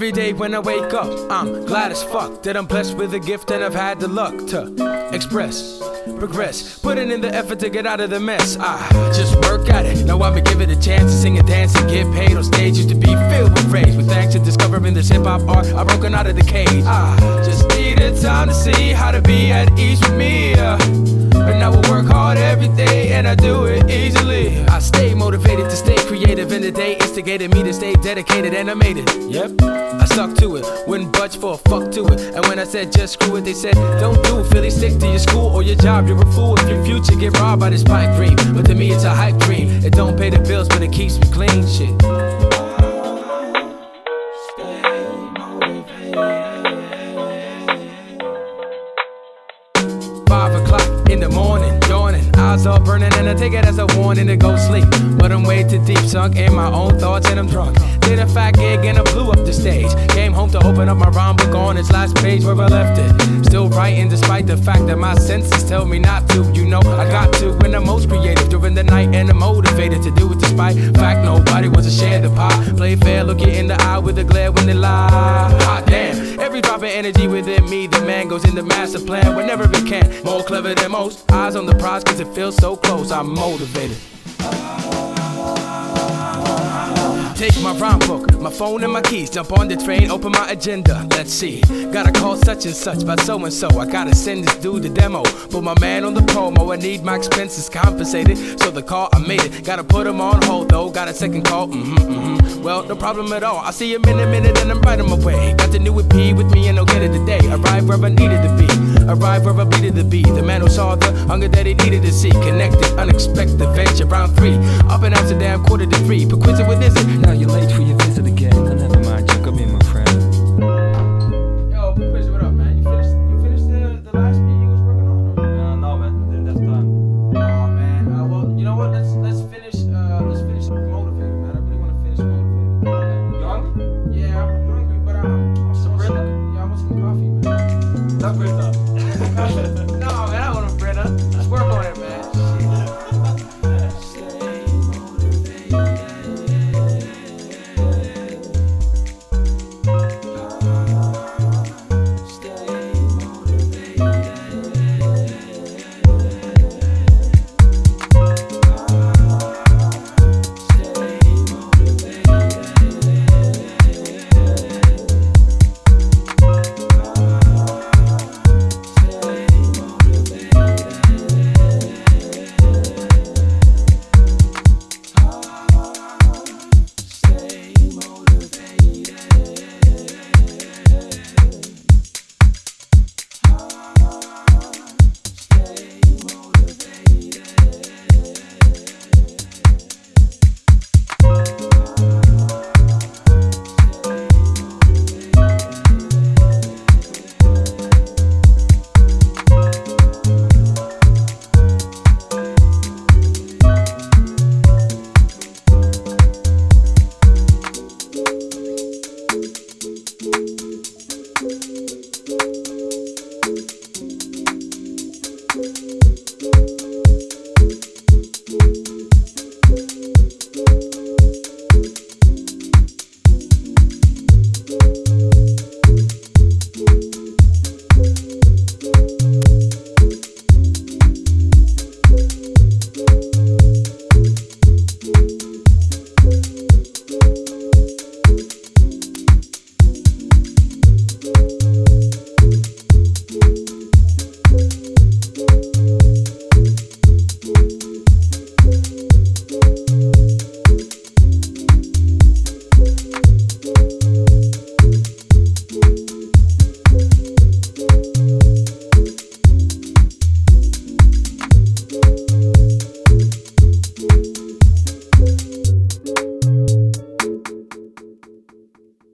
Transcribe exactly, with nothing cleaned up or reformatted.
Every day when I wake up, I'm glad as fuck that I'm blessed with a gift and I've had the luck to express, progress, putting in the effort to get out of the mess. I just work at it. Now I've been given a chance to sing and dance and get paid on stage. Used to be filled with praise, but thanks to discovering this hip hop art, I've broken out of the cage. I just needed time to see how to be at ease with me. Uh, but now I work hard every day and I do it easily. I stay motivated to stay creative, and the day instigated me to stay dedicated, and I made it. Yep, I stuck to it, wouldn't budge for a fuck to it. And when I said just screw it, they said don't do it, Philly, stick to your school or your job. You're a fool if your future get robbed by this pipe dream. But to me it's a hype dream. It don't pay the bills, but it keeps me clean. Shit. Five o'clock in the morning, dawning, eyes all burning, and I take it as a warning to go sleep. But I'm way too deep, sunk in my own thoughts, and I'm drunk. Did a fat gig and I blew up the stage. Came home to open up my rhyme book on its last page where I left it. Still writing despite the fact that my senses tell me not to. You know I got to when I'm most creative during the night, and I'm motivated to do it despite fact nobody wants to share the pie. Play fair, look you in the eye with a glare when they lie. Hot damn, every drop of energy within me, the man goes in the master plan whenever it can. More clever than most, eyes on the prize cause it feels so close. I'm motivated. Take my rhyme book, my phone and my keys, jump on the train, open my agenda. Let's see, gotta call such and such by so and so. I gotta send this dude the demo, put my man on the promo. I need my expenses compensated, so the call I made it. Gotta put him on hold though, got a second call. Mm-hmm, mm-hmm. Well, no problem at all. I'll see him in a minute and I'm right on my way. Got the new E P with me and I'll get it today. Arrive where I needed to be, arrive where I needed to be. The man who saw the hunger that he needed to see. Connected, unexpected venture, round three. Up in Amsterdam, quarter to three. But quit it, what is it? Now you're late for your